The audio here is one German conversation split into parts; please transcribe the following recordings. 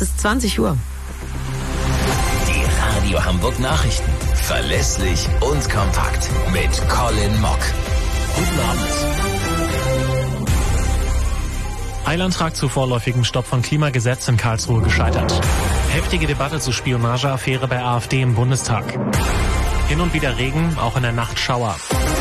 ist 20 Uhr. Die Radio Hamburg Nachrichten. Verlässlich und kompakt. Mit Colin Mock. Guten Abend. Eilantrag zu vorläufigem Stopp von Klimagesetz in Karlsruhe gescheitert. Heftige Debatte zur Spionageaffäre bei AfD im Bundestag. Hin und wieder Regen, auch in der Nacht Schauer.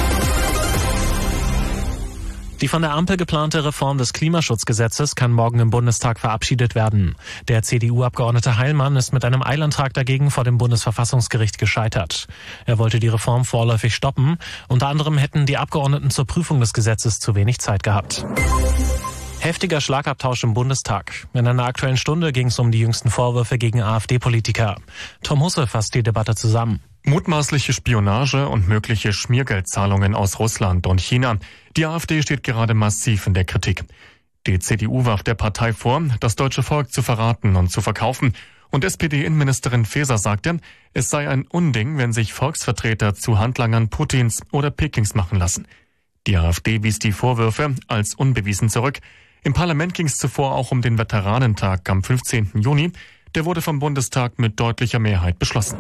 Die von der Ampel geplante Reform des Klimaschutzgesetzes kann morgen im Bundestag verabschiedet werden. Der CDU-Abgeordnete Heilmann ist mit einem Eilantrag dagegen vor dem Bundesverfassungsgericht gescheitert. Er wollte die Reform vorläufig stoppen. Unter anderem hätten die Abgeordneten zur Prüfung des Gesetzes zu wenig Zeit gehabt. Heftiger Schlagabtausch im Bundestag. In einer Aktuellen Stunde ging es um die jüngsten Vorwürfe gegen AfD-Politiker. Tom Husse fasst die Debatte zusammen. Mutmaßliche Spionage und mögliche Schmiergeldzahlungen aus Russland und China. Die AfD steht gerade massiv in der Kritik. Die CDU warf der Partei vor, das deutsche Volk zu verraten und zu verkaufen. Und SPD-Innenministerin Faeser sagte, es sei ein Unding, wenn sich Volksvertreter zu Handlangern Putins oder Pekings machen lassen. Die AfD wies die Vorwürfe als unbewiesen zurück. Im Parlament ging es zuvor auch um den Veteranentag am 15. Juni. Der wurde vom Bundestag mit deutlicher Mehrheit beschlossen.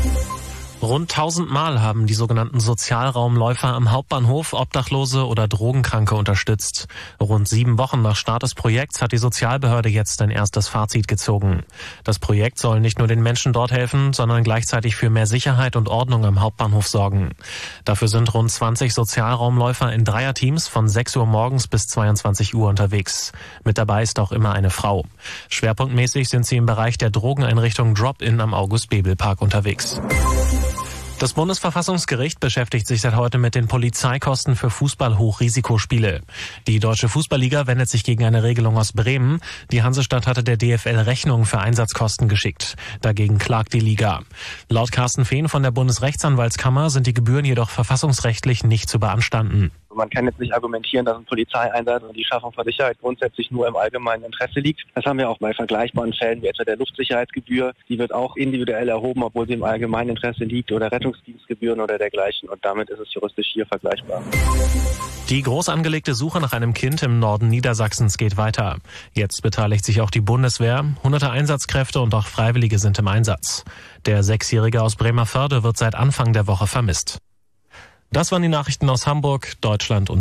Rund 1000 Mal haben die sogenannten Sozialraumläufer am Hauptbahnhof Obdachlose oder Drogenkranke unterstützt. Rund 7 Wochen nach Start des Projekts hat die Sozialbehörde jetzt ein erstes Fazit gezogen. Das Projekt soll nicht nur den Menschen dort helfen, sondern gleichzeitig für mehr Sicherheit und Ordnung am Hauptbahnhof sorgen. Dafür sind rund 20 Sozialraumläufer in Dreierteams von 6 Uhr morgens bis 22 Uhr unterwegs. Mit dabei ist auch immer eine Frau. Schwerpunktmäßig sind sie im Bereich der Drogeneinrichtung Drop-In am August-Bebel-Park unterwegs. Das Bundesverfassungsgericht beschäftigt sich seit heute mit den Polizeikosten für Fußball-Hochrisikospiele. Die Deutsche Fußballliga wendet sich gegen eine Regelung aus Bremen. Die Hansestadt hatte der DFL Rechnungen für Einsatzkosten geschickt. Dagegen klagt die Liga. Laut Carsten Fehn von der Bundesrechtsanwaltskammer sind die Gebühren jedoch verfassungsrechtlich nicht zu beanstanden. Man kann jetzt nicht argumentieren, dass ein Polizeieinsatz und die Schaffung von Sicherheit grundsätzlich nur im allgemeinen Interesse liegt. Das haben wir auch bei vergleichbaren Fällen wie etwa der Luftsicherheitsgebühr. Die wird auch individuell erhoben, obwohl sie im allgemeinen Interesse liegt, oder Rettungsdienstgebühren oder dergleichen. Und damit ist es juristisch hier vergleichbar. Die groß angelegte Suche nach einem Kind im Norden Niedersachsens geht weiter. Jetzt beteiligt sich auch die Bundeswehr. Hunderte Einsatzkräfte und auch Freiwillige sind im Einsatz. Der 6-Jährige aus Bremervörde wird seit Anfang der Woche vermisst. Das waren die Nachrichten aus Hamburg, Deutschland und